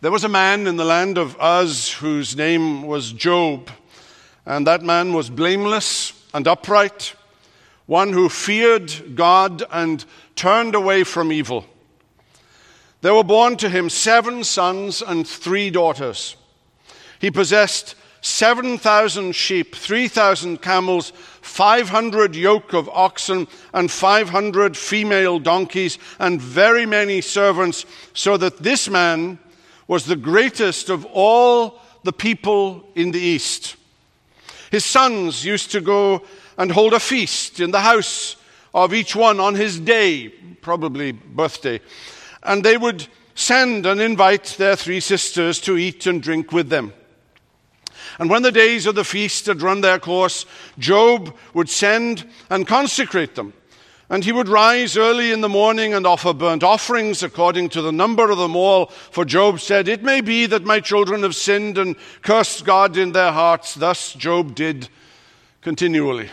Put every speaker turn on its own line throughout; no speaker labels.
There was a man in the land of Uz whose name was Job, and that man was blameless and upright, one who feared God and turned away from evil. There were born to him 7 sons and 3 daughters. He possessed 7,000 sheep, 3,000 camels, 500 yoke of oxen, and 500 female donkeys, and very many servants, so that this man was the greatest of all the people in the East. His sons used to go and hold a feast in the house of each one on his day, probably birthday, and they would send and invite their 3 sisters to eat and drink with them. And when the days of the feast had run their course, Job would send and consecrate them. And he would rise early in the morning and offer burnt offerings according to the number of them all. For Job said, "It may be that my children have sinned and cursed God in their hearts." Thus Job did continually.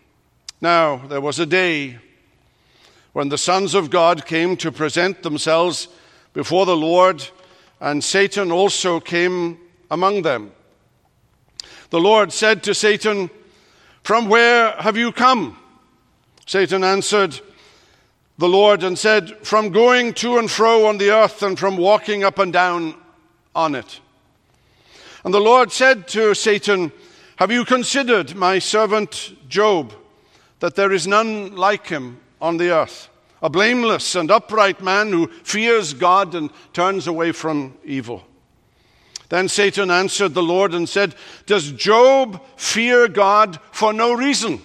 Now there was a day when the sons of God came to present themselves before the Lord, and Satan also came among them. The Lord said to Satan, "From where have you come?" Satan answered the Lord and said, "From going to and fro on the earth and from walking up and down on it." And the Lord said to Satan, "Have you considered my servant Job, that there is none like him on the earth, a blameless and upright man who fears God and turns away from evil?" Then Satan answered the Lord and said, "Does Job fear God for no reason?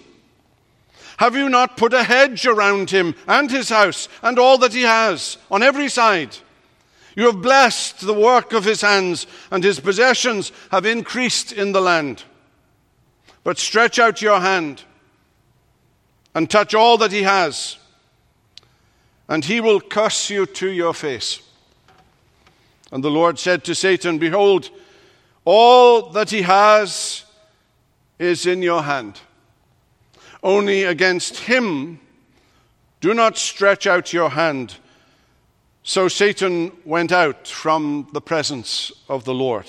Have you not put a hedge around him and his house and all that he has on every side? You have blessed the work of his hands, and his possessions have increased in the land. But stretch out your hand and touch all that he has, and he will curse you to your face." And the Lord said to Satan, "Behold, all that he has is in your hand. Only against him do not stretch out your hand." So Satan went out from the presence of the Lord.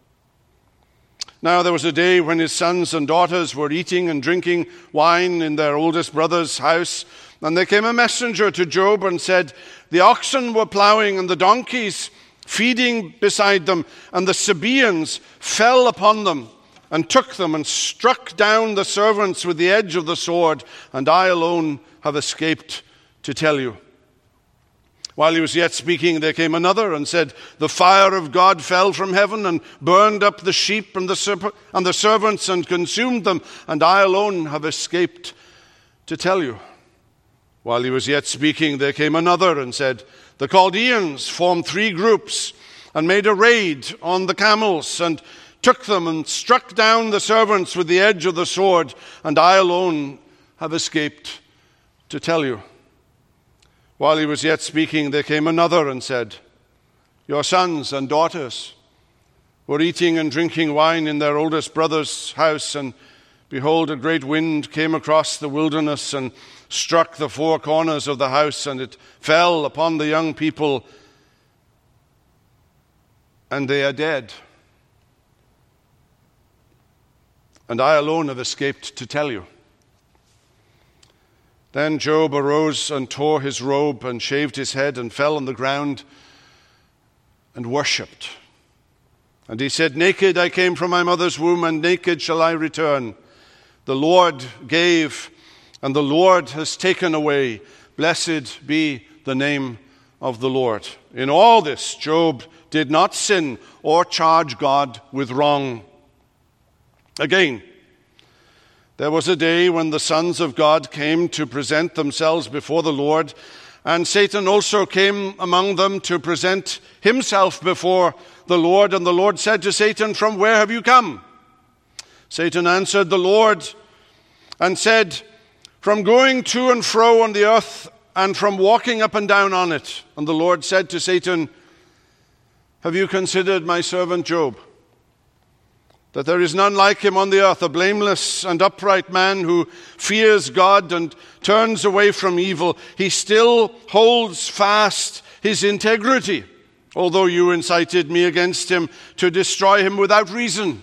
Now there was a day when his sons and daughters were eating and drinking wine in their oldest brother's house. And there came a messenger to Job and said, "The oxen were plowing and the donkeys feeding beside them, and the Sabaeans fell upon them and took them and struck down the servants with the edge of the sword, and I alone have escaped to tell you." While he was yet speaking, there came another and said, "The fire of God fell from heaven and burned up the sheep and the servants and consumed them, and I alone have escaped to tell you." While he was yet speaking, there came another and said, "The Chaldeans formed 3 groups and made a raid on the camels and took them and struck down the servants with the edge of the sword, and I alone have escaped to tell you." While he was yet speaking, there came another and said, "Your sons and daughters were eating and drinking wine in their oldest brother's house, and behold, a great wind came across the wilderness and struck the 4 corners of the house, and it fell upon the young people, and they are dead. And I alone have escaped to tell you." Then Job arose and tore his robe and shaved his head and fell on the ground and worshipped. And he said, "Naked I came from my mother's womb, and naked shall I return. The Lord gave, and the Lord has taken away. Blessed be the name of the Lord." In all this, Job did not sin or charge God with wrong. Again, there was a day when the sons of God came to present themselves before the Lord, and Satan also came among them to present himself before the Lord. And the Lord said to Satan, "From where have you come?" Satan answered the Lord and said, "From going to and fro on the earth and from walking up and down on it." And the Lord said to Satan, "Have you considered my servant Job, that there is none like him on the earth, a blameless and upright man who fears God and turns away from evil? He still holds fast his integrity, although you incited me against him to destroy him without reason."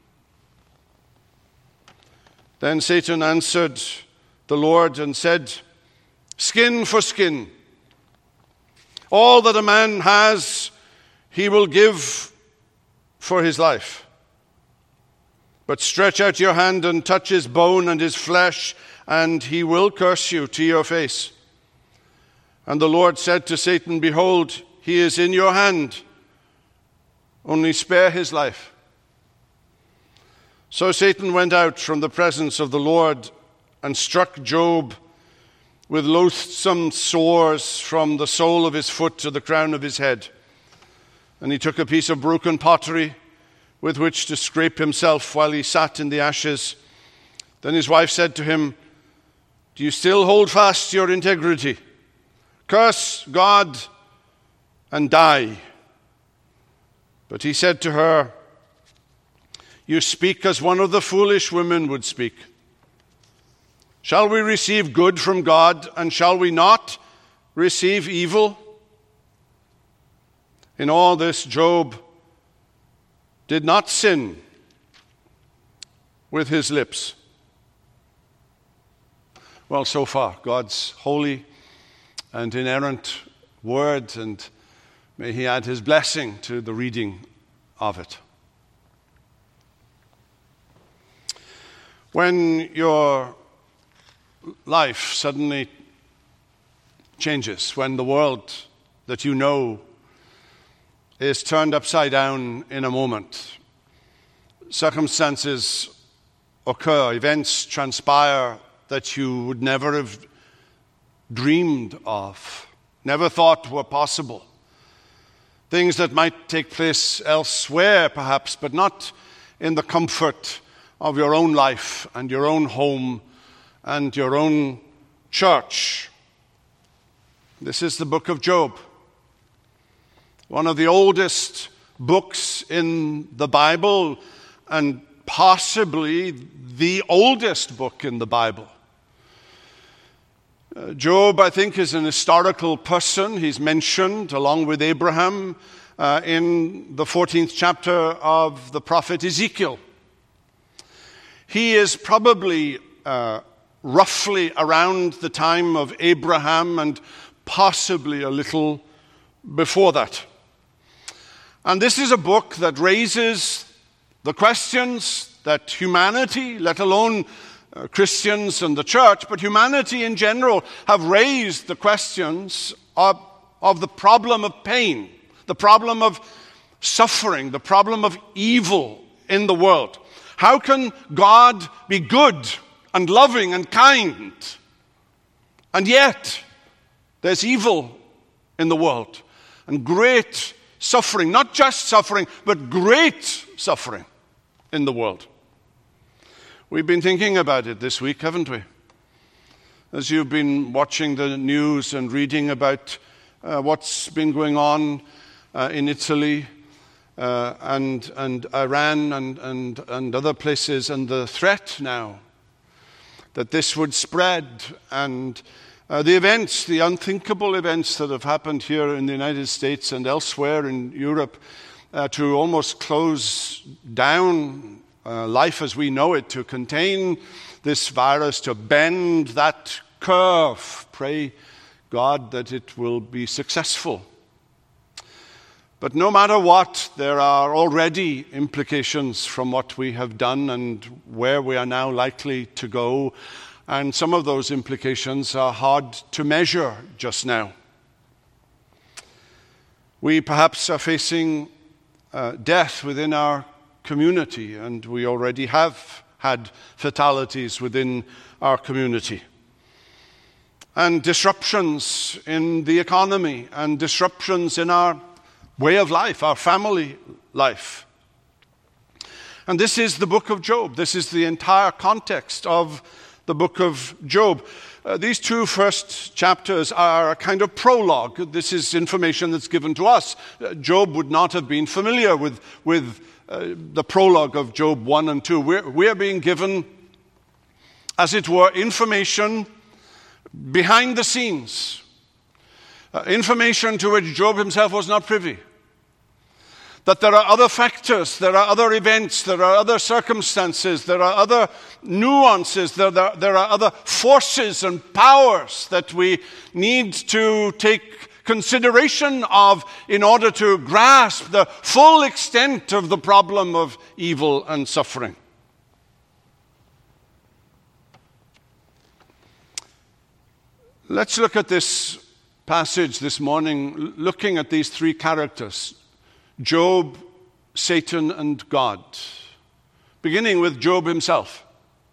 Then Satan answered the Lord and said, "Skin for skin. All that a man has, he will give for his life. But stretch out your hand and touch his bone and his flesh, and he will curse you to your face." And the Lord said to Satan, "Behold, he is in your hand. Only spare his life." So Satan went out from the presence of the Lord and struck Job with loathsome sores from the sole of his foot to the crown of his head. And he took a piece of broken pottery with which to scrape himself while he sat in the ashes. Then his wife said to him, "Do you still hold fast to your integrity? Curse God and die." But he said to her, "You speak as one of the foolish women would speak. Shall we receive good from God, and shall we not receive evil?" In all this, Job did not sin with his lips. Well, so far, God's holy and inerrant word, and may he add his blessing to the reading of it. When your life suddenly changes, when the world that you know is turned upside down in a moment, circumstances occur, events transpire that you would never have dreamed of, never thought were possible. Things that might take place elsewhere, perhaps, but not in the comfort of your own life and your own home and your own church. This is the book of Job, one of the oldest books in the Bible, and possibly the oldest book in the Bible. Job, I think, is an historical person. He's mentioned along with Abraham in the 14th chapter of the prophet Ezekiel. He is probably roughly around the time of Abraham and possibly a little before that. And this is a book that raises the questions that humanity, let alone Christians and the church, but humanity in general, have raised the questions of the problem of pain, the problem of suffering, the problem of evil in the world. How can God be good and loving and kind, and yet there's evil in the world and great suffering, not just suffering, but great suffering in the world? We've been thinking about it this week, haven't we? As you've been watching the news and reading about what's been going on in Italy and Iran and other places, and the threat now that this would spread, and the events, the unthinkable events that have happened here in the United States and elsewhere in Europe to almost close down life as we know it, to contain this virus, to bend that curve. Pray God that it will be successful. But no matter what, there are already implications from what we have done and where we are now likely to go. And some of those implications are hard to measure just now. We perhaps are facing death within our community, and we already have had fatalities within our community. And disruptions in the economy, and disruptions in our way of life, our family life. And this is the book of Job. This is the entire context of the book of Job. These two first chapters are a kind of prologue. This is information that's given to us. Job would not have been familiar with the prologue of Job 1 and 2. We're being given, as it were, information behind the scenes. Information to which Job himself was not privy. that there are other factors, there are other events, there are other circumstances, there are other nuances, there are other forces and powers that we need to take consideration of in order to grasp the full extent of the problem of evil and suffering. Let's look at this passage this morning, looking at these three characters: Job, Satan, and God. Beginning with Job himself.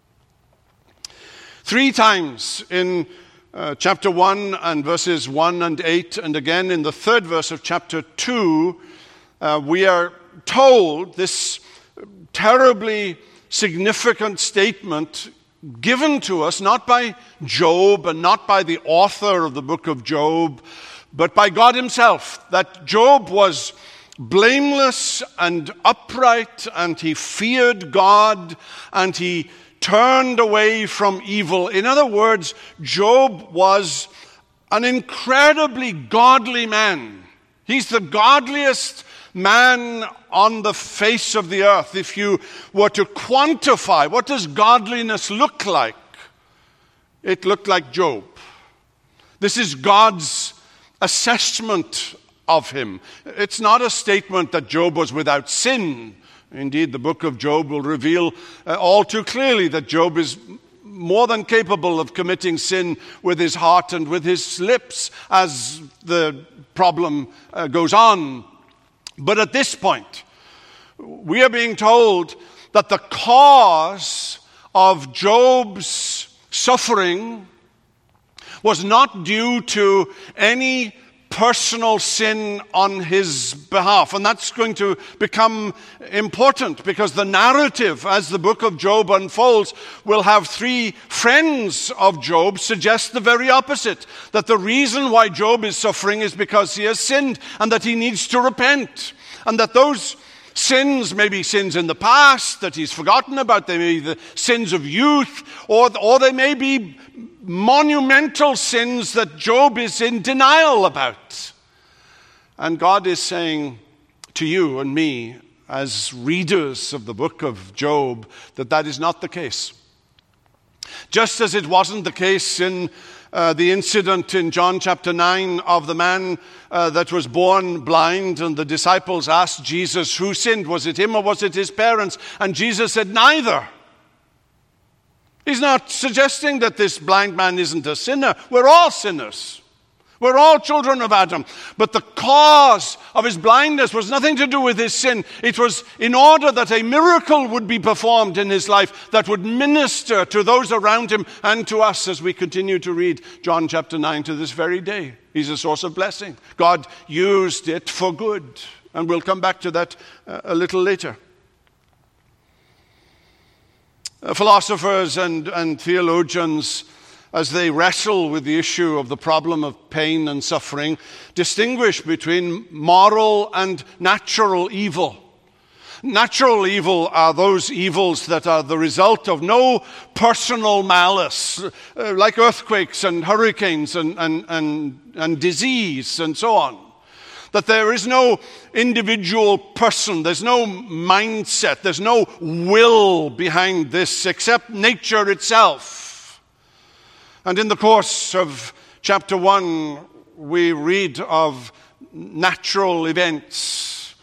3 times in chapter 1 and verses 1 and 8, and again in the 3rd verse of chapter 2, we are told this terribly significant statement given to us not by Job and not by the author of the book of Job, but by God himself, that Job was blameless and upright, and he feared God, and he turned away from evil. In other words, Job was an incredibly godly man. He's the godliest man on the face of the earth. If you were to quantify, what does godliness look like? It looked like Job. This is God's assessment of him. It's not a statement that Job was without sin. Indeed, the book of Job will reveal all too clearly that Job is more than capable of committing sin with his heart and with his lips as the problem goes on. But at this point, we are being told that the cause of Job's suffering was not due to any personal sin on his behalf. And that's going to become important, because the narrative, as the book of Job unfolds, will have 3 friends of Job suggest the very opposite, that the reason why Job is suffering is because he has sinned and that he needs to repent, and that those sins may be sins in the past that he's forgotten about. They may be the sins of youth, or they may be monumental sins that Job is in denial about. And God is saying to you and me, as readers of the book of Job, that that is not the case. Just as it wasn't the case in the incident in John chapter 9 of the man that was born blind, and the disciples asked Jesus, who sinned? Was it him or was it his parents? And Jesus said, neither. He's not suggesting that this blind man isn't a sinner. We're all sinners. We're all children of Adam. But the cause of his blindness was nothing to do with his sin. It was in order that a miracle would be performed in his life that would minister to those around him and to us as we continue to read John chapter 9 to this very day. He's a source of blessing. God used it for good. And we'll come back to that a little later. Philosophers and theologians, as they wrestle with the issue of the problem of pain and suffering, distinguish between moral and natural evil. Natural evil are those evils that are the result of no personal malice, like earthquakes and hurricanes and disease and so on. That there is no individual person, there's no mindset, there's no will behind this except nature itself. And in the course of chapter 1, we read of natural events,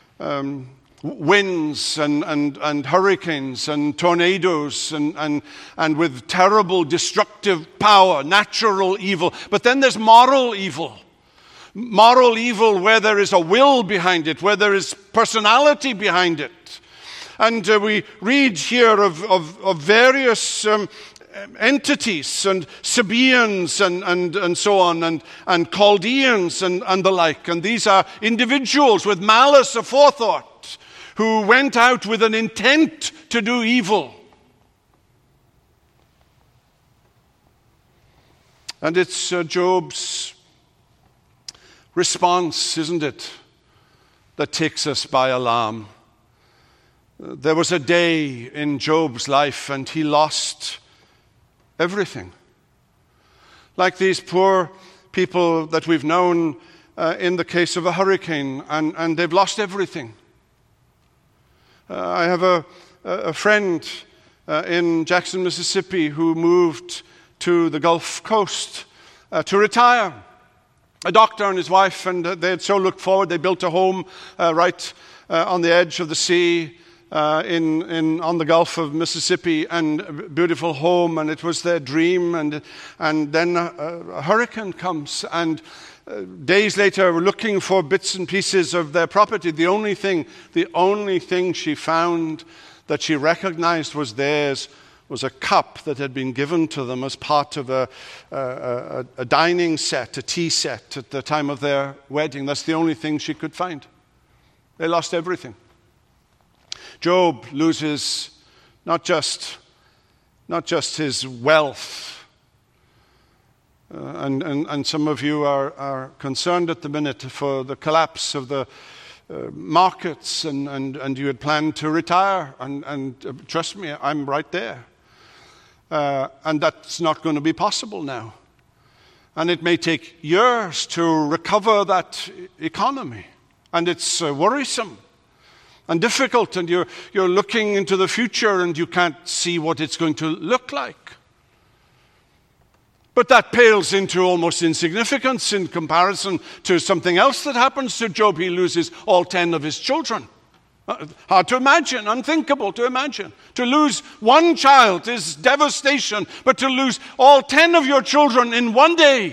winds and hurricanes and tornadoes and with terrible destructive power, natural evil. But then there's moral evil. Moral evil where there is a will behind it, where there is personality behind it. And we read here of various entities, and Sabaeans and so on, and Chaldeans and the like. And these are individuals with malice aforethought who went out with an intent to do evil. And it's Job's response, isn't it, that takes us by alarm. There was a day in Job's life and he lost everything. Like these poor people that we've known in the case of a hurricane, and they've lost everything. I have a friend in Jackson, Mississippi, who moved to the Gulf Coast to retire. A doctor and his wife, and they had so looked forward. They built a home right on the edge of the sea on the Gulf of Mississippi, and a beautiful home, and it was their dream. And then a hurricane comes, and days later, we're looking for bits and pieces of their property. The only thing she found that she recognized was theirs was a cup that had been given to them as part of a dining set, a tea set at the time of their wedding. That's the only thing she could find. They lost everything. Job loses not just his wealth, and some of you are concerned at the minute for the collapse of the markets, and you had planned to retire, and trust me, I'm right there. And that's not going to be possible now. And it may take years to recover that economy. And it's worrisome and difficult, and you're looking into the future and you can't see what it's going to look like. But that pales into almost insignificance in comparison to something else that happens to Job. He loses all 10 of his children. Hard to imagine, unthinkable to imagine. To lose one child is devastation, but to lose all 10 of your children in one day.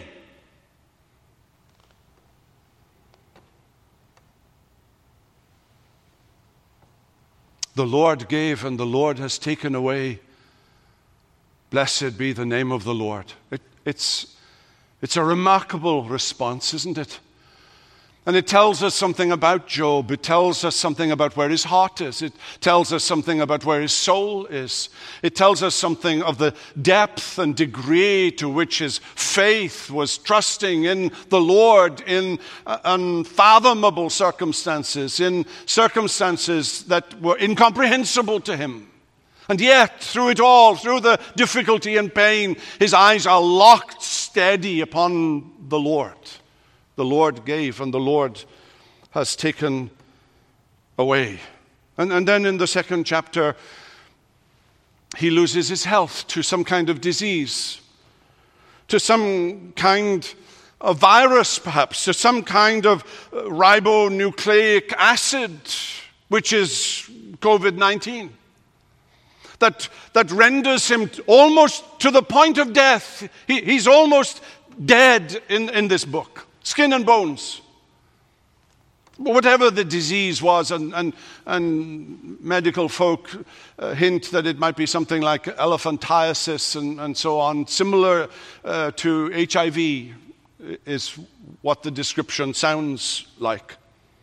The Lord gave and the Lord has taken away. Blessed be the name of the Lord. It's a remarkable response, isn't it? And it tells us something about Job. It tells us something about where his heart is. It tells us something about where his soul is. It tells us something of the depth and degree to which his faith was trusting in the Lord in unfathomable circumstances, in circumstances that were incomprehensible to him. And yet, through it all, through the difficulty and pain, his eyes are locked steady upon the Lord. The Lord gave and the Lord has taken away. And then in the second chapter, he loses his health to some kind of disease, to some kind of virus perhaps, to some kind of ribonucleic acid, which is COVID-19. That renders him almost to the point of death. He's almost dead in this book. Skin and bones. Whatever the disease was, and medical folk hint that it might be something like elephantiasis and so on, similar to HIV is what the description sounds like.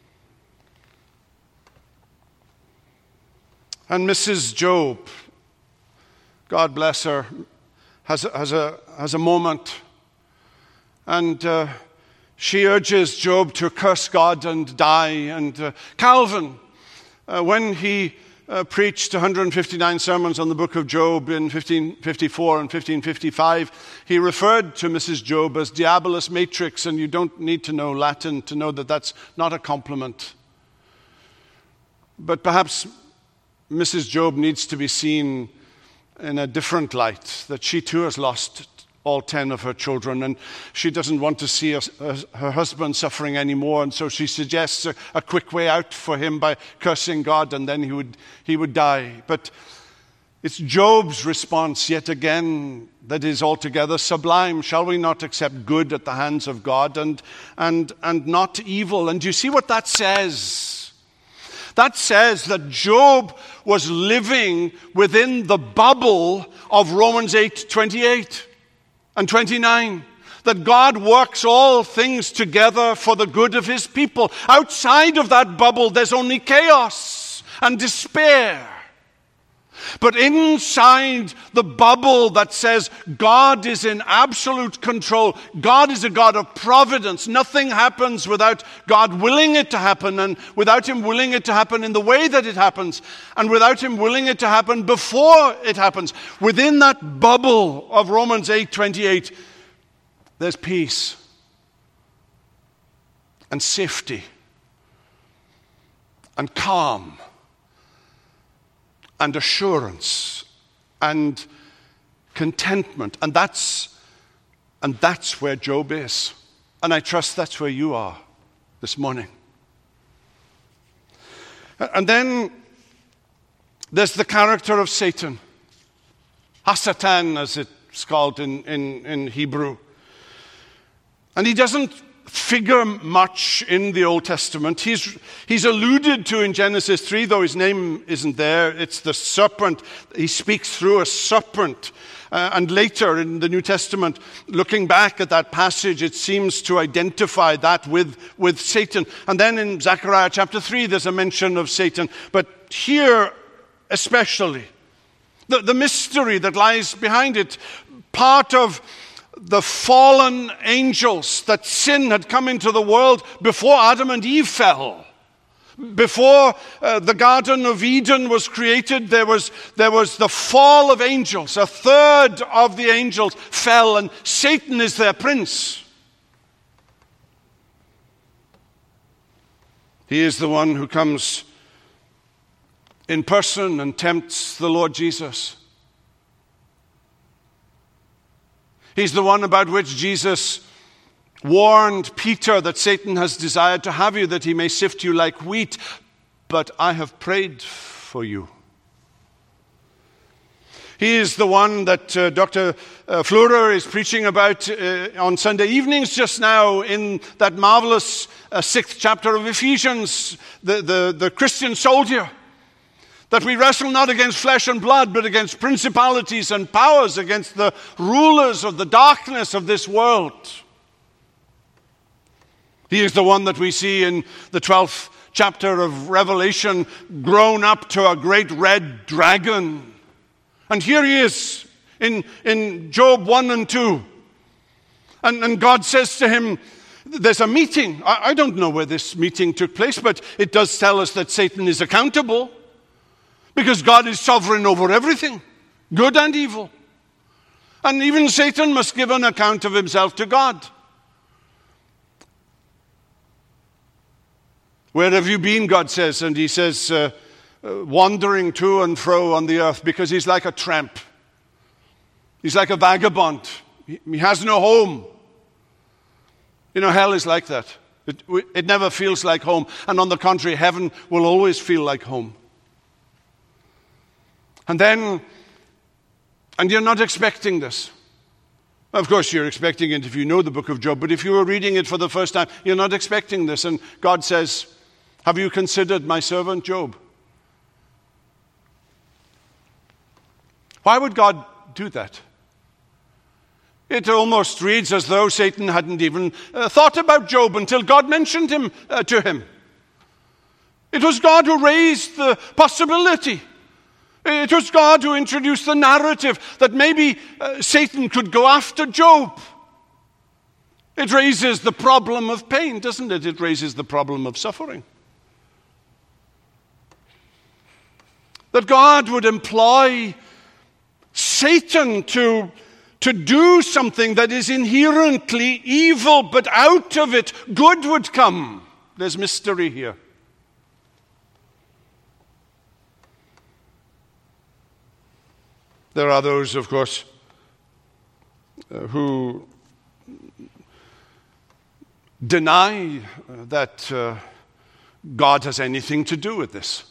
And Mrs. Job, God bless her, has a moment, and she urges Job to curse God and die. And Calvin, when he preached 159 sermons on the book of Job in 1554 and 1555, he referred to Mrs. Job as Diabolus Matrix, and you don't need to know Latin to know that that's not a compliment. But perhaps Mrs. Job needs to be seen in a different light, that she too has lost all 10 of her children, and she doesn't want to see her husband suffering anymore, and so she suggests a quick way out for him by cursing God, and then he would die. But it's Job's response yet again that is altogether sublime. Shall we not accept good at the hands of God and not evil? And do you see what that says? That says that Job was living within the bubble of Romans 8:28 and 29, that God works all things together for the good of his people. Outside of that bubble, there's only chaos and despair. But inside the bubble that says God is in absolute control, God is a God of providence. Nothing happens without God willing it to happen, and without him willing it to happen in the way that it happens, and without him willing it to happen before it happens. Within that bubble of Romans 8:28, there's peace. and safety and calm and assurance and contentment. And that's where Job is. And I trust that's where you are this morning. And then there's the character of Satan. Hasatan, as it's called in Hebrew. And he doesn't figure much in the Old Testament. He's alluded to in Genesis 3, though his name isn't there. It's the serpent. He speaks through a serpent. And later in the New Testament, looking back at that passage, it seems to identify that with Satan. And then in Zechariah chapter 3, there's a mention of Satan. But here especially, the mystery that lies behind it, part of the fallen angels, that sin had come into the world before Adam and Eve fell. Before the Garden of Eden was created, there was the fall of angels. A third of the angels fell, and Satan is their prince. He is the one who comes in person and tempts the Lord Jesus. He's the one about which Jesus warned Peter that Satan has desired to have you, that he may sift you like wheat, but I have prayed for you. He is the one that Dr. Fleurer is preaching about on Sunday evenings just now in that marvelous 6th chapter of Ephesians, the Christian soldier. That we wrestle not against flesh and blood, but against principalities and powers, against the rulers of the darkness of this world. He is the one that we see in the 12th chapter of Revelation, grown up to a great red dragon. And here he is in Job 1 and 2. And God says to him, there's a meeting. I don't know where this meeting took place, but it does tell us that Satan is accountable. Because God is sovereign over everything, good and evil. And even Satan must give an account of himself to God. Where have you been, God says? And he says, wandering to and fro on the earth, because he's like a tramp. He's like a vagabond. He has no home. You know, hell is like that. It never feels like home. And on the contrary, heaven will always feel like home. And you're not expecting this. Of course, you're expecting it if you know the book of Job, but if you were reading it for the first time, you're not expecting this. And God says, have you considered my servant Job? Why would God do that? It almost reads as though Satan hadn't even thought about Job until God mentioned him to him. It was God who raised the possibility. It was God who introduced the narrative that maybe Satan could go after Job. It raises the problem of pain, doesn't it? It raises the problem of suffering. That God would employ Satan to do something that is inherently evil, but out of it good would come. There's mystery here. There are those, of course, who deny that God has anything to do with this.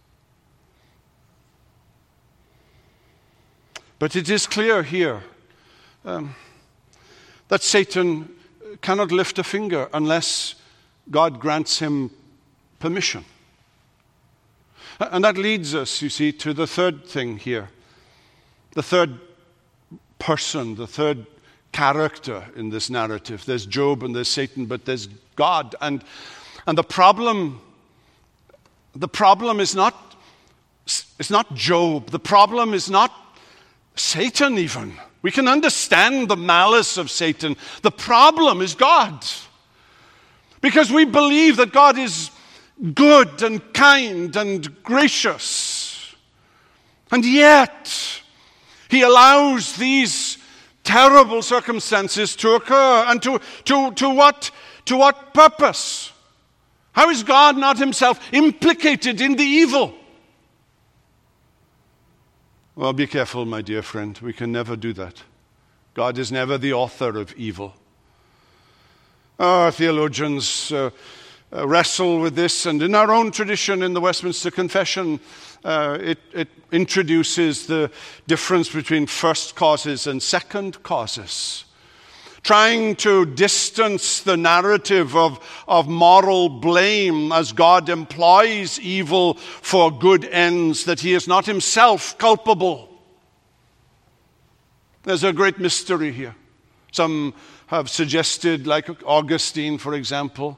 But it is clear here that Satan cannot lift a finger unless God grants him permission. And that leads us, you see, to the third thing here. The third person, the third character in this narrative. There's Job and there's Satan, but there's God. And the problem is not, it's not Job. The problem is not Satan even. We can understand the malice of Satan. The problem is God. Because we believe that God is good and kind and gracious. And yet, he allows these terrible circumstances to occur. And to what purpose? How is God not himself implicated in the evil? Well, be careful, my dear friend. We can never do that. God is never the author of evil. Our theologians wrestle with this, and in our own tradition, in the Westminster Confession, it introduces the difference between first causes and second causes, trying to distance the narrative of moral blame as God employs evil for good ends, that he is not himself culpable. There's a great mystery here. Some have suggested, like Augustine, for example,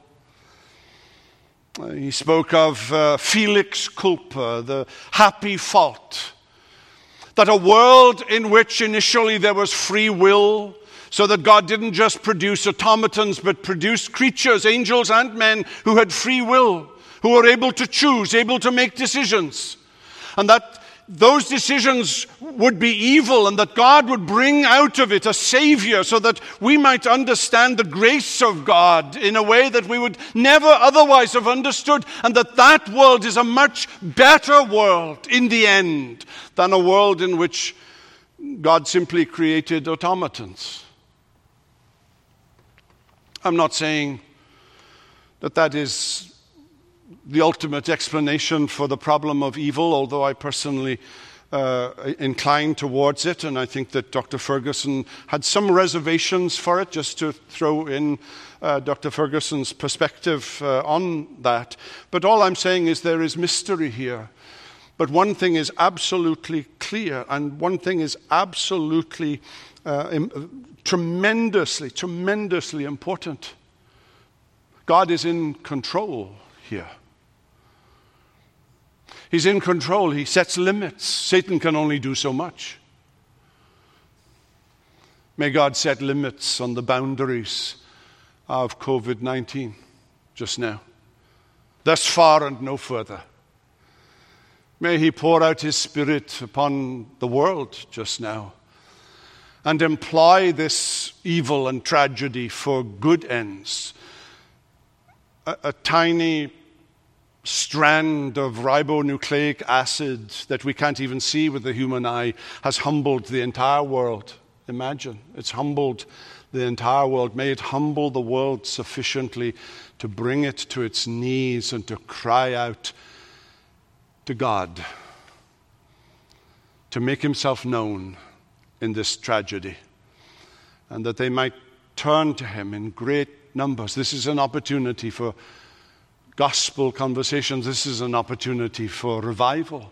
he spoke of felix culpa, the happy fault, that a world in which initially there was free will, so that God didn't just produce automatons, but produced creatures, angels and men, who had free will, who were able to choose, able to make decisions. And that those decisions would be evil, and that God would bring out of it a Savior so that we might understand the grace of God in a way that we would never otherwise have understood, and that world is a much better world in the end than a world in which God simply created automatons. I'm not saying that is the ultimate explanation for the problem of evil, although I personally incline towards it, and I think that Dr. Ferguson had some reservations for it, just to throw in Dr. Ferguson's perspective on that. But all I'm saying is there is mystery here. But one thing is absolutely clear, and one thing is absolutely tremendously important. God is in control here. He's in control. He sets limits. Satan can only do so much. May God set limits on the boundaries of COVID-19 just now. Thus far and no further. May he pour out his Spirit upon the world just now and employ this evil and tragedy for good ends. A tiny strand of ribonucleic acid that we can't even see with the human eye has humbled the entire world. Imagine, it's humbled the entire world. May it humble the world sufficiently to bring it to its knees and to cry out to God, to make himself known in this tragedy, and that they might turn to him in great numbers. This is an opportunity for gospel conversations. This is an opportunity for revival.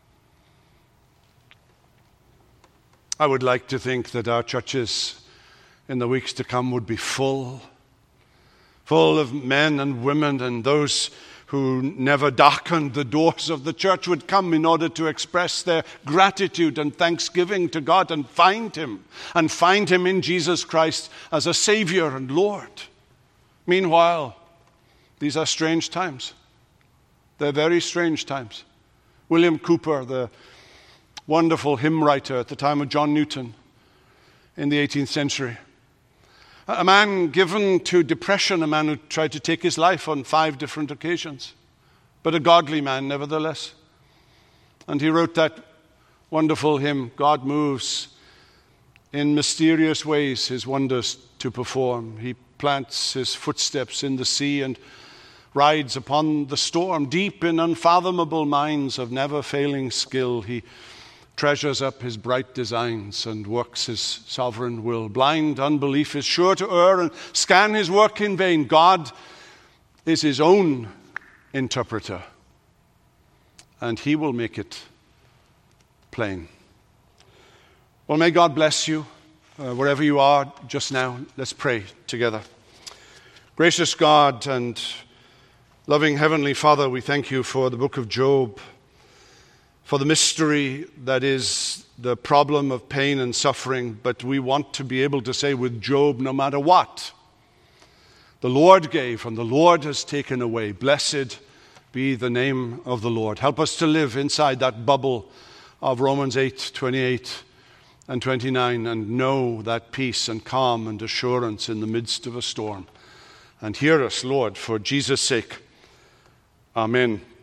I would like to think that our churches in the weeks to come would be full of men and women, and those who never darkened the doors of the church would come in order to express their gratitude and thanksgiving to God and find him in Jesus Christ as a Savior and Lord. Meanwhile, these are strange times. They're very strange times. William Cowper, the wonderful hymn writer at the time of John Newton in the 18th century, a man given to depression, a man who tried to take his life on 5 different occasions, but a godly man nevertheless. And he wrote that wonderful hymn, God moves in mysterious ways his wonders to perform. He plants his footsteps in the sea and rides upon the storm. Deep in unfathomable minds of never-failing skill, he treasures up his bright designs and works his sovereign will. Blind unbelief is sure to err and scan his work in vain. God is his own interpreter, and he will make it plain. Well, may God bless you wherever you are just now. Let's pray together. Gracious God and loving Heavenly Father, we thank you for the book of Job, for the mystery that is the problem of pain and suffering. But we want to be able to say with Job, no matter what, the Lord gave and the Lord has taken away. Blessed be the name of the Lord. Help us to live inside that bubble of Romans 8:28 and 29 and know that peace and calm and assurance in the midst of a storm. And hear us, Lord, for Jesus' sake. Amen.